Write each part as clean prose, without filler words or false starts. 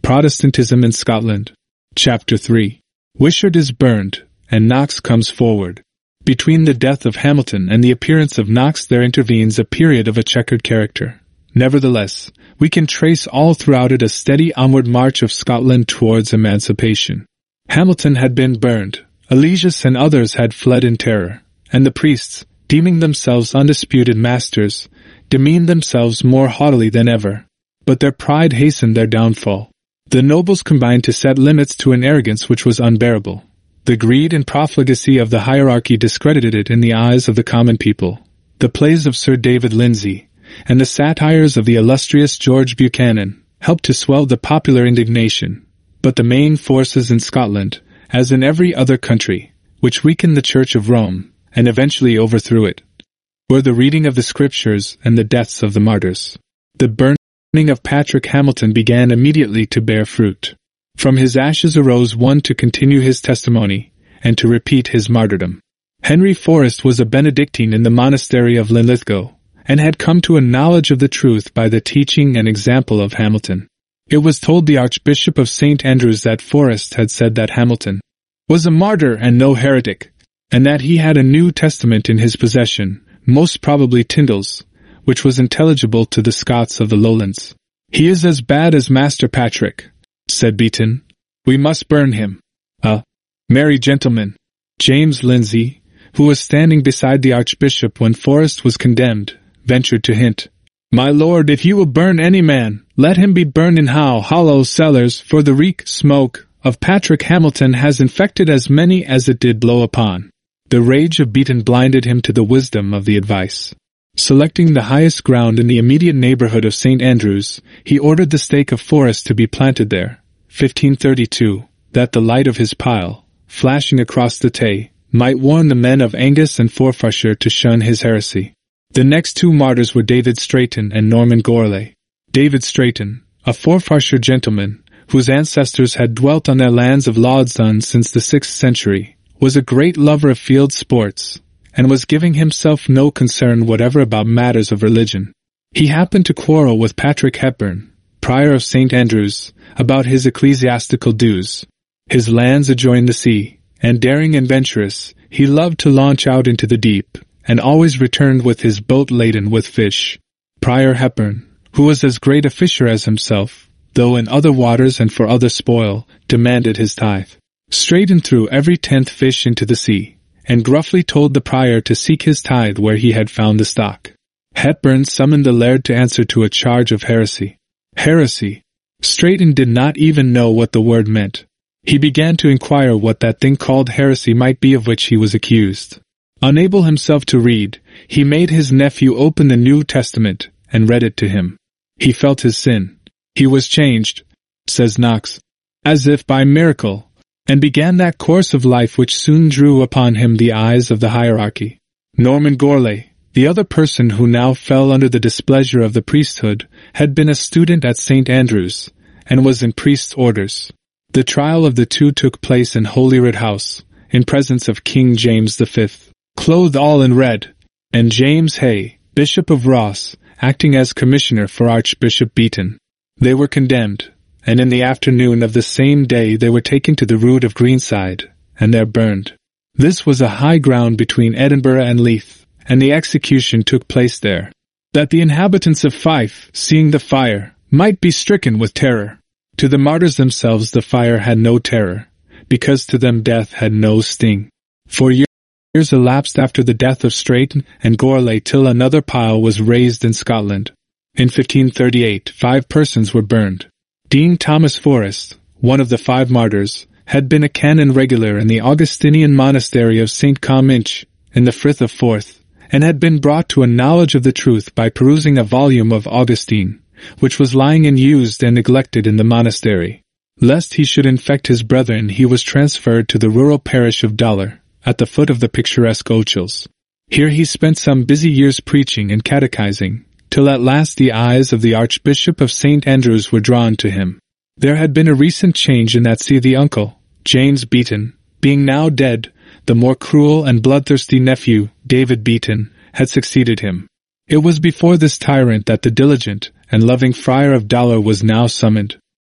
Protestantism in Scotland. Chapter 3. Wishart is burned, and Knox comes forward. Between the death of Hamilton and the appearance of Knox there intervenes a period of a checkered character. Nevertheless, we can trace all throughout it a steady onward march of Scotland towards emancipation. Hamilton had been burned, Aloysius and others had fled in terror, and the priests, deeming themselves undisputed masters, demeaned themselves more haughtily than ever. But their pride hastened their downfall. The nobles combined to set limits to an arrogance which was unbearable. The greed and profligacy of the hierarchy discredited it in the eyes of the common people. The plays of Sir David Lindsay and the satires of the illustrious George Buchanan helped to swell the popular indignation. But the main forces in Scotland, as in every other country, which weakened the Church of Rome and eventually overthrew it, were the reading of the Scriptures and the deaths of the martyrs. The burning of Patrick Hamilton began immediately to bear fruit. From his ashes arose one to continue his testimony, and to repeat his martyrdom. Henry Forrest was a Benedictine in the monastery of Linlithgow, and had come to a knowledge of the truth by the teaching and example of Hamilton. It was told the Archbishop of St. Andrews that Forrest had said that Hamilton was a martyr and no heretic, and that he had a New Testament in his possession, most probably Tyndale's, which was intelligible to the Scots of the Lowlands. "He is as bad as Master Patrick," said Beaton. "We must burn him." A merry gentleman, James Lindsay, who was standing beside the Archbishop when Forrest was condemned, ventured to hint, "My lord, if you will burn any man, let him be burned in How Hollow cellars, for the reek smoke of Patrick Hamilton has infected as many as it did blow upon." The rage of Beaton blinded him to the wisdom of the advice. Selecting the highest ground in the immediate neighborhood of St. Andrews, he ordered the stake of Forrest to be planted there, 1532, that the light of his pile, flashing across the Tay, might warn the men of Angus and Forfarshire to shun his heresy. The next two martyrs were David Straiton and Norman Gourlay. David Straiton, a Forfarshire gentleman, whose ancestors had dwelt on their lands of Laudsdon since the 6th century, was a great lover of field sports, and was giving himself no concern whatever about matters of religion. He happened to quarrel with Patrick Hepburn, prior of St. Andrews, about his ecclesiastical dues. His lands adjoined the sea, and daring and venturous, he loved to launch out into the deep, and always returned with his boat laden with fish. Prior Hepburn, who was as great a fisher as himself, though in other waters and for other spoil, demanded his tithe. Straighten threw every 10th fish into the sea, and gruffly told the prior to seek his tithe where he had found the stock. Hepburn summoned the laird to answer to a charge of heresy. Heresy! Straighten did not even know what the word meant. He began to inquire what that thing called heresy might be of which he was accused. Unable himself to read, he made his nephew open the New Testament, and read it to him. He felt his sin. He was changed, says Knox, as if by miracle, and began that course of life which soon drew upon him the eyes of the hierarchy. Norman Gourlay, the other person who now fell under the displeasure of the priesthood, had been a student at St. Andrews, and was in priest's orders. The trial of the two took place in Holyrood House, in presence of King James V, clothed all in red, and James Hay, Bishop of Ross, acting as commissioner for Archbishop Beaton. They were condemned, and in the afternoon of the same day they were taken to the Rood of Greenside, and there burned. This was a high ground between Edinburgh and Leith, and the execution took place there, that the inhabitants of Fife, seeing the fire, might be stricken with terror. To the martyrs themselves the fire had no terror, because to them death had no sting. For years elapsed after the death of Straiton and Gourlay till another pile was raised in Scotland. In 1538 5 persons were burned. Dean Thomas Forrest, one of the 5 martyrs, had been a canon regular in the Augustinian monastery of St. Comminch, in the Frith of Forth, and had been brought to a knowledge of the truth by perusing a volume of Augustine, which was lying unused and neglected in the monastery. Lest he should infect his brethren, he was transferred to the rural parish of Dollar, at the foot of the picturesque Ochils. Here he spent some busy years preaching and catechizing, till at last the eyes of the Archbishop of St. Andrews were drawn to him. There had been a recent change in that see the uncle, James Beaton, being now dead. The more cruel and bloodthirsty nephew, David Beaton, had succeeded him. It was before this tyrant that the diligent and loving friar of Dollar was now summoned.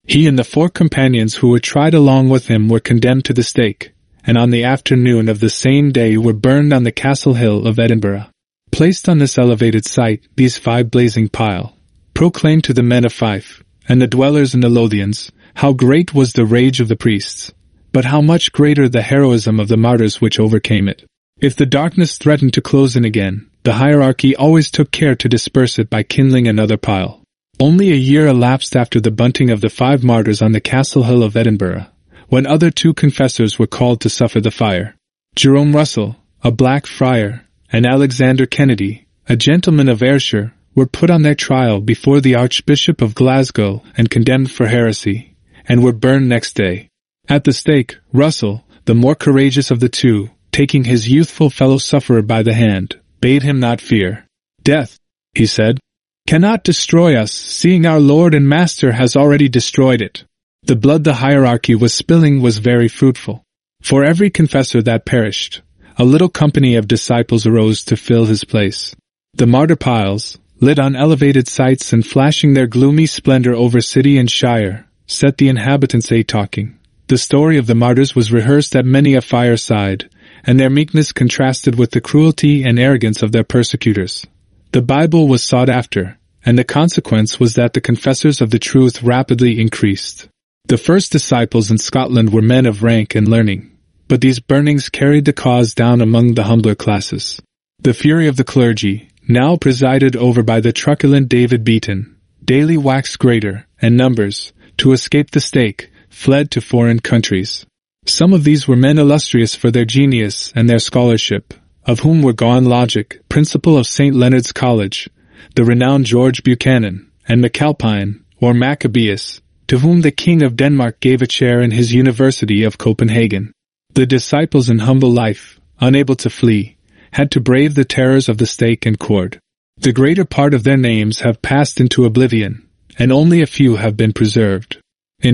He and the 4 companions who were tried along with him were condemned to the stake, and on the afternoon of the same day were burned on the Castle Hill of Edinburgh. Placed on this elevated site, these 5 blazing pile proclaimed to the men of Fife, and the dwellers in the Lothians, how great was the rage of the priests, but how much greater the heroism of the martyrs which overcame it. If the darkness threatened to close in again, the hierarchy always took care to disperse it by kindling another pile. Only a year elapsed after the bunting of the 5 martyrs on the Castle Hill of Edinburgh, when other 2 confessors were called to suffer the fire. Jerome Russell, a black friar, and Alexander Kennedy, a gentleman of Ayrshire, were put on their trial before the Archbishop of Glasgow and condemned for heresy, and were burned next day. At the stake, Russell, the more courageous of the 2, taking his youthful fellow-sufferer by the hand, bade him not fear. "Death," he said, "cannot destroy us, seeing our Lord and Master has already destroyed it." The blood the hierarchy was spilling was very fruitful. For every confessor that perished, a little company of disciples arose to fill his place. The martyr piles, lit on elevated sites and flashing their gloomy splendor over city and shire, set the inhabitants a-talking. The story of the martyrs was rehearsed at many a fireside, and their meekness contrasted with the cruelty and arrogance of their persecutors. The Bible was sought after, and the consequence was that the confessors of the truth rapidly increased. The first disciples in Scotland were men of rank and learning, but these burnings carried the cause down among the humbler classes. The fury of the clergy, now presided over by the truculent David Beaton, daily waxed greater, and numbers, to escape the stake, fled to foreign countries. Some of these were men illustrious for their genius and their scholarship, of whom were Gawen Logic, principal of St. Leonard's College, the renowned George Buchanan, and MacAlpine, or Maccabeus, to whom the King of Denmark gave a chair in his University of Copenhagen. The disciples in humble life, unable to flee, had to brave the terrors of the stake and cord. The greater part of their names have passed into oblivion, and only a few have been preserved. In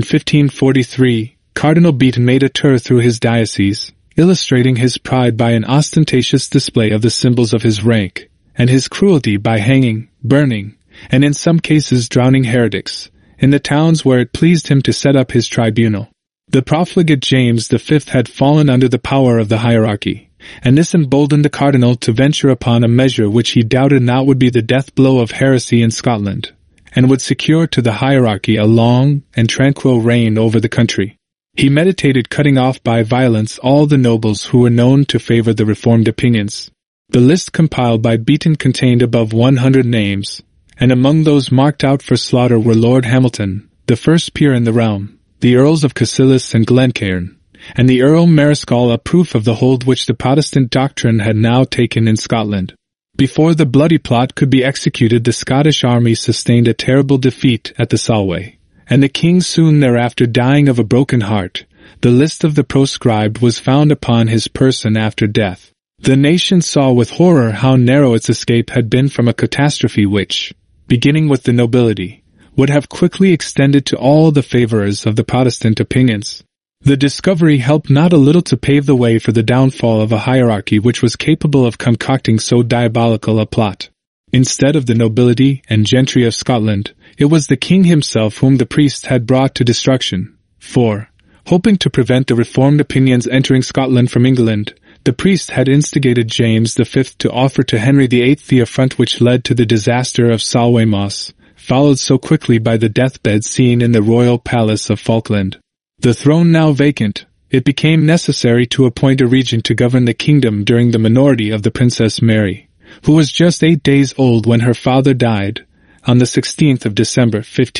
1543, Cardinal Beaton made a tour through his diocese, illustrating his pride by an ostentatious display of the symbols of his rank, and his cruelty by hanging, burning, and in some cases drowning heretics, in the towns where it pleased him to set up his tribunal. The profligate James V had fallen under the power of the hierarchy, and this emboldened the cardinal to venture upon a measure which he doubted not would be the death blow of heresy in Scotland, and would secure to the hierarchy a long and tranquil reign over the country. He meditated cutting off by violence all the nobles who were known to favor the reformed opinions. The list compiled by Beaton contained above 100 names, and among those marked out for slaughter were Lord Hamilton, the first peer in the realm, the Earls of Cassilis and Glencairn, and the Earl Marischal, a proof of the hold which the Protestant doctrine had now taken in Scotland. Before the bloody plot could be executed, the Scottish army sustained a terrible defeat at the Solway, and the king soon thereafter dying of a broken heart. The list of the proscribed was found upon his person after death. The nation saw with horror how narrow its escape had been from a catastrophe which, beginning with the nobility, would have quickly extended to all the favorers of the Protestant opinions. The discovery helped not a little to pave the way for the downfall of a hierarchy which was capable of concocting so diabolical a plot. Instead of the nobility and gentry of Scotland, it was the king himself whom the priests had brought to destruction. For, hoping to prevent the reformed opinions entering Scotland from England, the priests had instigated James V to offer to Henry VIII the affront which led to the disaster of Solway Moss, followed so quickly by the deathbed scene in the royal palace of Falkland. The throne now vacant, it became necessary to appoint a regent to govern the kingdom during the minority of the Princess Mary, who was just 8 days old when her father died, on the 16th of December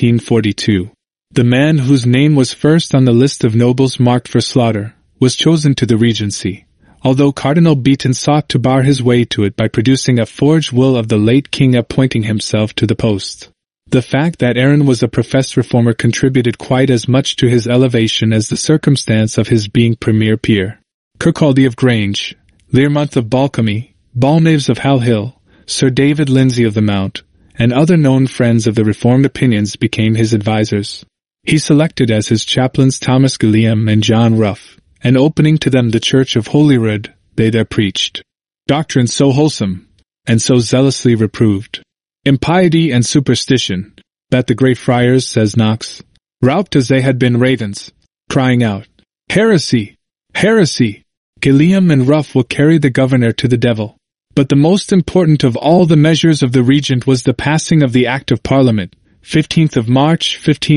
1542. The man whose name was first on the list of nobles marked for slaughter was chosen to the regency, although Cardinal Beaton sought to bar his way to it by producing a forged will of the late king appointing himself to the post. The fact that Arran was a professed reformer contributed quite as much to his elevation as the circumstance of his being premier peer. Kirkcaldy of Grange, Learmonth of Balcombe, Balnaves of Hal Hill, Sir David Lindsay of the Mount, and other known friends of the reformed opinions became his advisers. He selected as his chaplains Thomas Gilliam and John Ruff, and opening to them the church of Holyrood, they there preached doctrines so wholesome, and so zealously reproved impiety and superstition, that the Grey Friars, says Knox, rouped as they had been ravens, crying out, "Heresy! Heresy! Gilliam and Rough will carry the governor to the devil." But the most important of all the measures of the regent was the passing of the Act of Parliament, 15th of March,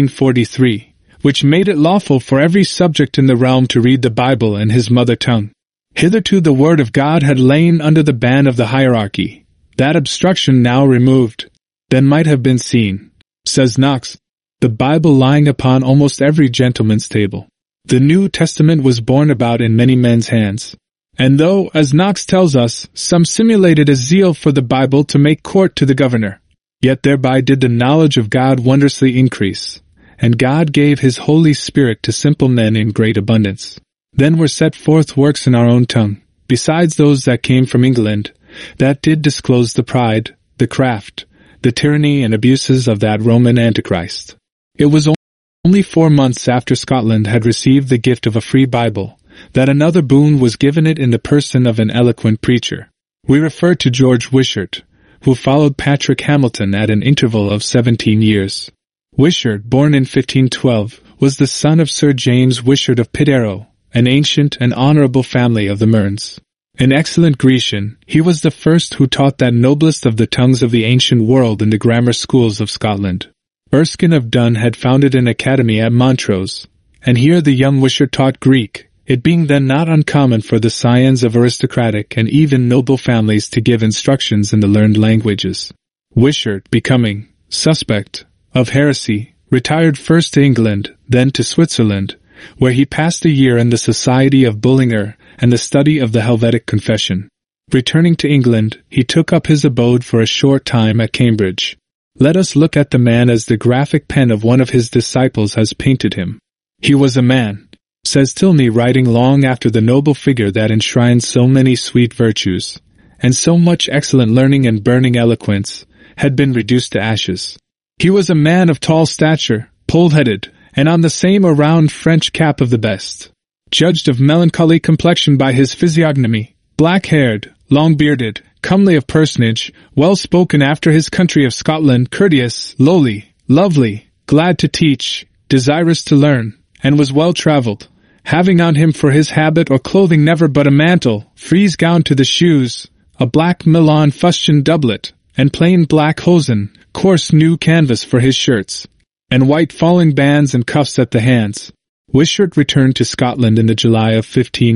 1543, which made it lawful for every subject in the realm to read the Bible in his mother tongue. Hitherto the word of God had lain under the ban of the hierarchy. That obstruction now removed, then might have been seen, says Knox, the Bible lying upon almost every gentleman's table. The New Testament was borne about in many men's hands. And though, as Knox tells us, some simulated a zeal for the Bible to make court to the governor, yet thereby did the knowledge of God wondrously increase, and God gave his Holy Spirit to simple men in great abundance. Then were set forth works in our own tongue, besides those that came from England, that did disclose the pride, the craft, the tyranny and abuses of that Roman Antichrist. It was only 4 months after Scotland had received the gift of a free Bible, that another boon was given it in the person of an eloquent preacher. We refer to George Wishart, who followed Patrick Hamilton at an interval of 17 years. Wishart, born in 1512, was the son of Sir James Wishart of Pittero, an ancient and honourable family of the Mearns. An excellent Grecian, he was the first who taught that noblest of the tongues of the ancient world in the grammar schools of Scotland. Erskine of Dun had founded an academy at Montrose, and here the young Wishart taught Greek, it being then not uncommon for the scions of aristocratic and even noble families to give instructions in the learned languages. Wishart, becoming suspect of heresy, retired first to England, then to Switzerland, where he passed a year in the society of Bullinger and the study of the Helvetic Confession. Returning to England, he took up his abode for a short time at Cambridge. Let us look at the man as the graphic pen of one of his disciples has painted him. He was a man, says Tilney, writing long after the noble figure that enshrined so many sweet virtues, and so much excellent learning and burning eloquence, had been reduced to ashes. He was a man of tall stature, pole-headed, and on the same a round French cap of the best. Judged of melancholy complexion by his physiognomy, black-haired, long-bearded, comely of personage, well-spoken after his country of Scotland, courteous, lowly, lovely, glad to teach, desirous to learn, and was well-travelled, having on him for his habit or clothing never but a mantle, frieze gown to the shoes, a black Milan fustian doublet, and plain black hosen, coarse new canvas for his shirts, and white falling bands and cuffs at the hands. Wishart returned to Scotland in the July of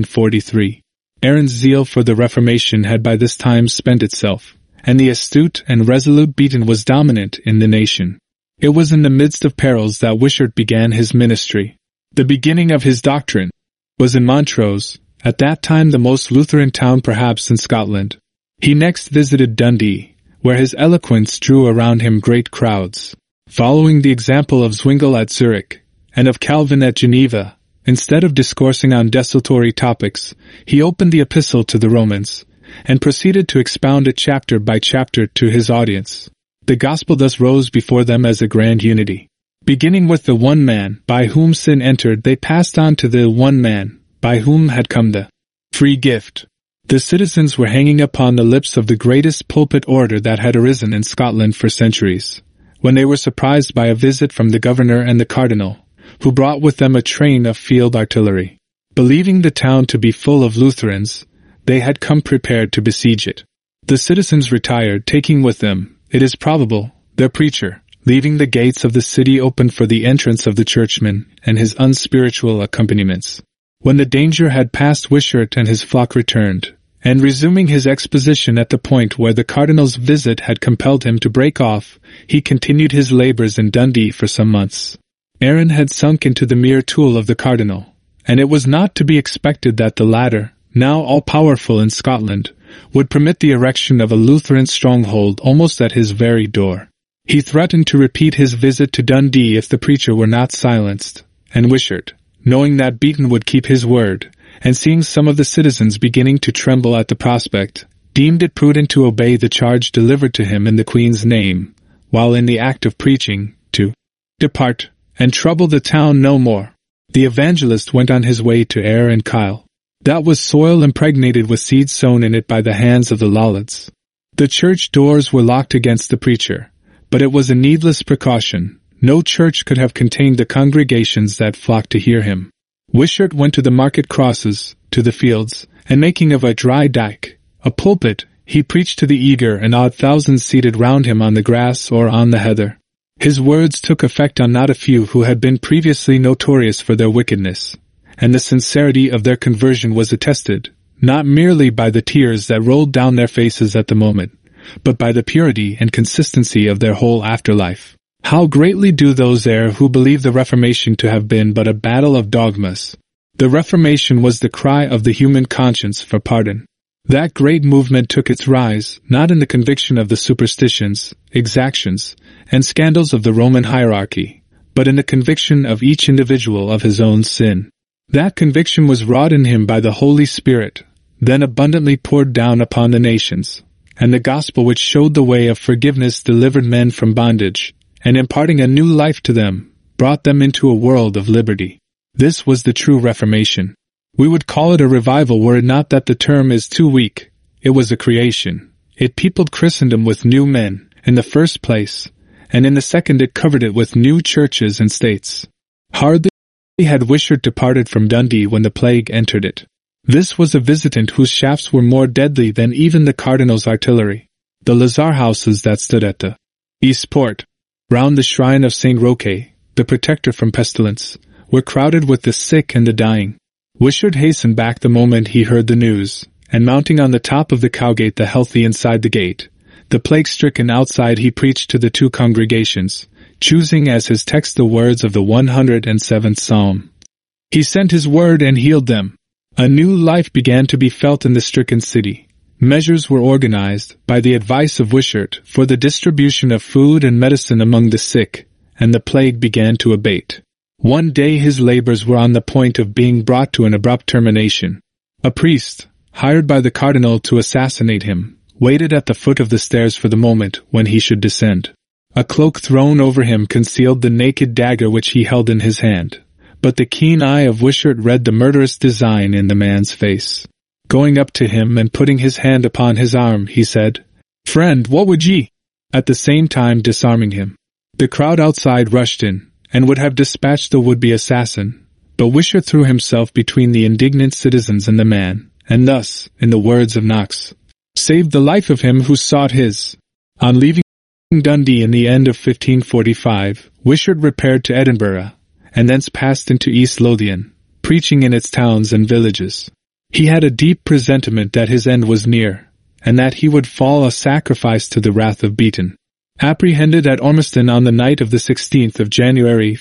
1543. Arran's zeal for the Reformation had by this time spent itself, and the astute and resolute Beaton was dominant in the nation. It was in the midst of perils that Wishart began his ministry. The beginning of his doctrine was in Montrose, at that time the most Lutheran town perhaps in Scotland. He next visited Dundee, where his eloquence drew around him great crowds. Following the example of Zwingle at Zurich, and of Calvin at Geneva, instead of discoursing on desultory topics, he opened the Epistle to the Romans, and proceeded to expound it chapter by chapter to his audience. The gospel thus rose before them as a grand unity. Beginning with the one man, by whom sin entered, they passed on to the one man, by whom had come the free gift. The citizens were hanging upon the lips of the greatest pulpit orator that had arisen in Scotland for centuries, when they were surprised by a visit from the governor and the cardinal, who brought with them a train of field artillery. Believing the town to be full of Lutherans, they had come prepared to besiege it. The citizens retired, taking with them, it is probable, their preacher, leaving the gates of the city open for the entrance of the churchman and his unspiritual accompaniments. When the danger had passed, Wishart and his flock returned, and resuming his exposition at the point where the cardinal's visit had compelled him to break off, he continued his labours in Dundee for some months. Arran had sunk into the mere tool of the cardinal, and it was not to be expected that the latter, now all-powerful in Scotland, would permit the erection of a Lutheran stronghold almost at his very door. He threatened to repeat his visit to Dundee if the preacher were not silenced, and Wishart, knowing that Beaton would keep his word, and seeing some of the citizens beginning to tremble at the prospect, deemed it prudent to obey the charge delivered to him in the Queen's name, while in the act of preaching, to depart, and trouble the town no more. The evangelist went on his way to Ayr and Kyle. That was soil impregnated with seed sown in it by the hands of the Lollards. The church doors were locked against the preacher, but it was a needless precaution, no church could have contained the congregations that flocked to hear him. Wishart went to the market crosses, to the fields, and making of a dry dyke a pulpit, he preached to the eager and awed thousands seated round him on the grass or on the heather. His words took effect on not a few who had been previously notorious for their wickedness, and the sincerity of their conversion was attested, not merely by the tears that rolled down their faces at the moment, but by the purity and consistency of their whole afterlife. How greatly do those err who believe the Reformation to have been but a battle of dogmas. The Reformation was the cry of the human conscience for pardon. That great movement took its rise, not in the conviction of the superstitions, exactions, and scandals of the Roman hierarchy, but in the conviction of each individual of his own sin. That conviction was wrought in him by the Holy Spirit, then abundantly poured down upon the nations, and the gospel which showed the way of forgiveness delivered men from bondage, and imparting a new life to them, brought them into a world of liberty. This was the true Reformation. We would call it a revival were it not that the term is too weak. It was a creation. It peopled Christendom with new men, in the first place, and in the second it covered it with new churches and states. Hardly had Wishart departed from Dundee when the plague entered it. This was a visitant whose shafts were more deadly than even the Cardinal's artillery. The Lazar houses that stood at the East Port, round the shrine of St. Roque, the protector from pestilence, were crowded with the sick and the dying. Wishart hastened back the moment he heard the news, and mounting on the top of the cowgate the healthy inside the gate, the plague-stricken outside he preached to the two congregations, choosing as his text the words of the 107th Psalm. He sent his word and healed them. A new life began to be felt in the stricken city. Measures were organized, by the advice of Wishart, for the distribution of food and medicine among the sick, and the plague began to abate. One day his labors were on the point of being brought to an abrupt termination. A priest, hired by the cardinal to assassinate him, waited at the foot of the stairs for the moment when he should descend. A cloak thrown over him concealed the naked dagger which he held in his hand, but the keen eye of Wishart read the murderous design in the man's face. Going up to him and putting his hand upon his arm, he said, "Friend, what would ye?" at the same time disarming him. The crowd outside rushed in, and would have dispatched the would-be assassin, but Wishart threw himself between the indignant citizens and the man, and thus, in the words of Knox, saved the life of him who sought his. On leaving Dundee in the end of 1545, Wishart repaired to Edinburgh, and thence passed into East Lothian, preaching in its towns and villages. He had a deep presentiment that his end was near, and that he would fall a sacrifice to the wrath of Beaton. Apprehended at Ormiston on the night of the 16th of January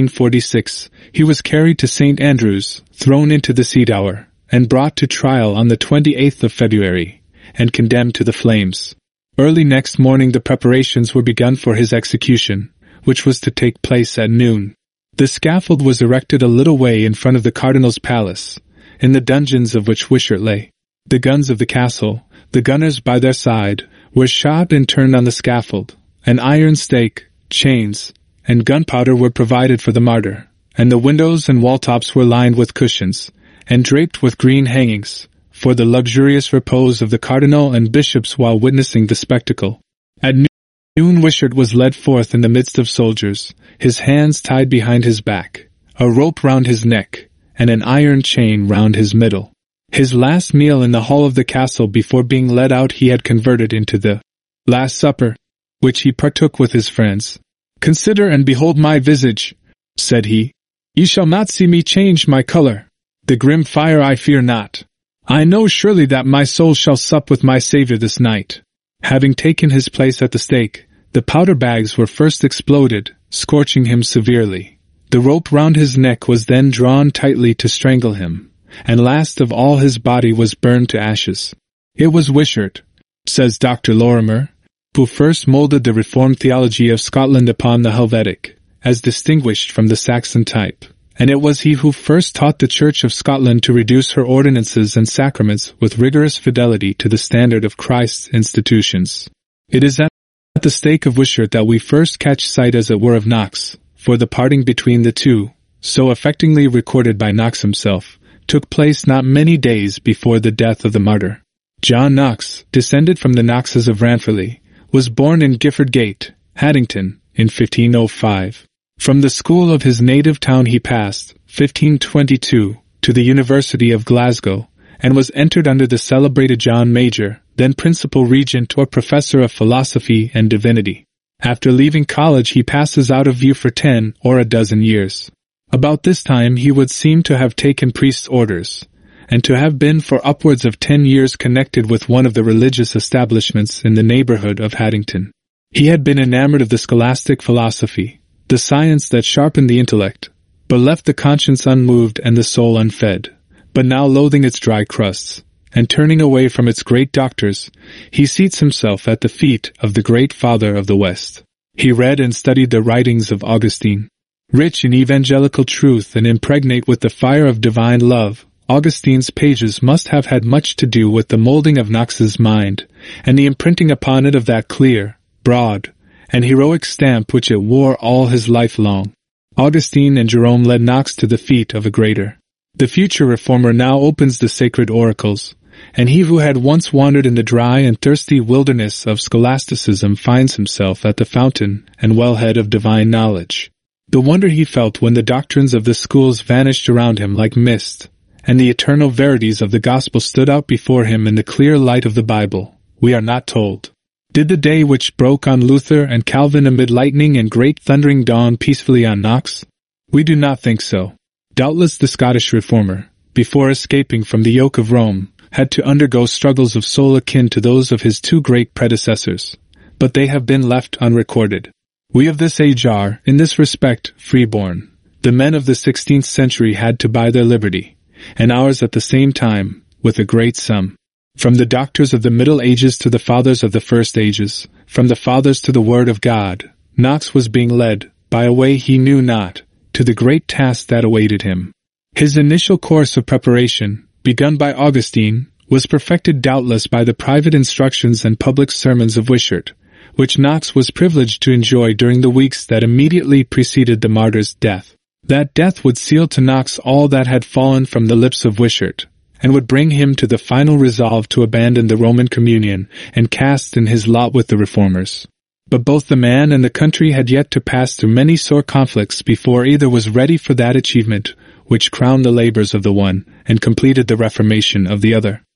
1546, he was carried to St. Andrews, thrown into the Sea Tower, and brought to trial on the 28th of February, and condemned to the flames. Early next morning the preparations were begun for his execution, which was to take place at noon. The scaffold was erected a little way in front of the cardinal's palace, in the dungeons of which Wishart lay. The guns of the castle, the gunners by their side, were shot and turned on the scaffold. An iron stake, chains, and gunpowder were provided for the martyr, and the windows and wall-tops were lined with cushions, and draped with green hangings, for the luxurious repose of the cardinal and bishops while witnessing the spectacle. At noon Wishart was led forth in the midst of soldiers, his hands tied behind his back, a rope round his neck, and an iron chain round his middle. His last meal in the hall of the castle before being led out he had converted into the Last Supper, which he partook with his friends. "Consider and behold my visage," said he. "Ye shall not see me change my color. The grim fire I fear not. I know surely that my soul shall sup with my Saviour this night." Having taken his place at the stake, the powder bags were first exploded, scorching him severely. The rope round his neck was then drawn tightly to strangle him, and last of all his body was burned to ashes. It was Wishart, says Dr. Lorimer, who first molded the Reformed theology of Scotland upon the Helvetic, as distinguished from the Saxon type, and it was he who first taught the Church of Scotland to reduce her ordinances and sacraments with rigorous fidelity to the standard of Christ's institutions. It is at the stake of Wishart that we first catch sight as it were of Knox, for the parting between the two, so affectingly recorded by Knox himself, took place not many days before the death of the martyr. John Knox, descended from the Knoxes of Ranfurly, was born in Gifford Gate, Haddington, in 1505. From the school of his native town he passed, 1522, to the University of Glasgow, and was entered under the celebrated John Major, then principal regent or professor of philosophy and divinity. After leaving college he passes out of view for 10 or a dozen years. About this time he would seem to have taken priest's orders, and to have been for upwards of 10 years connected with one of the religious establishments in the neighborhood of Haddington. He had been enamored of the scholastic philosophy, the science that sharpened the intellect, but left the conscience unmoved and the soul unfed. But now loathing its dry crusts, and turning away from its great doctors, he seats himself at the feet of the great Father of the West. He read and studied the writings of Augustine. Rich in evangelical truth and impregnate with the fire of divine love, Augustine's pages must have had much to do with the molding of Knox's mind, and the imprinting upon it of that clear, broad, and heroic stamp which it wore all his life long. Augustine and Jerome led Knox to the feet of a greater. The future reformer now opens the sacred oracles, and he who had once wandered in the dry and thirsty wilderness of scholasticism finds himself at the fountain and wellhead of divine knowledge. The wonder he felt when the doctrines of the schools vanished around him like mist, and the eternal verities of the gospel stood out before him in the clear light of the Bible, we are not told. Did the day which broke on Luther and Calvin amid lightning and great thundering dawn peacefully on Knox? We do not think so. Doubtless the Scottish reformer, before escaping from the yoke of Rome, had to undergo struggles of soul akin to those of his two great predecessors, but they have been left unrecorded. We of this age are, in this respect, freeborn. The men of the 16th century had to buy their liberty, and ours at the same time, with a great sum. From the doctors of the Middle Ages to the fathers of the First Ages, from the fathers to the Word of God, Knox was being led, by a way he knew not, to the great task that awaited him. His initial course of preparation, begun by Augustine, was perfected doubtless by the private instructions and public sermons of Wishart, which Knox was privileged to enjoy during the weeks that immediately preceded the martyr's death. That death would seal to Knox all that had fallen from the lips of Wishart, and would bring him to the final resolve to abandon the Roman communion and cast in his lot with the reformers. But both the man and the country had yet to pass through many sore conflicts before either was ready for that achievement which crowned the labors of the one and completed the reformation of the other.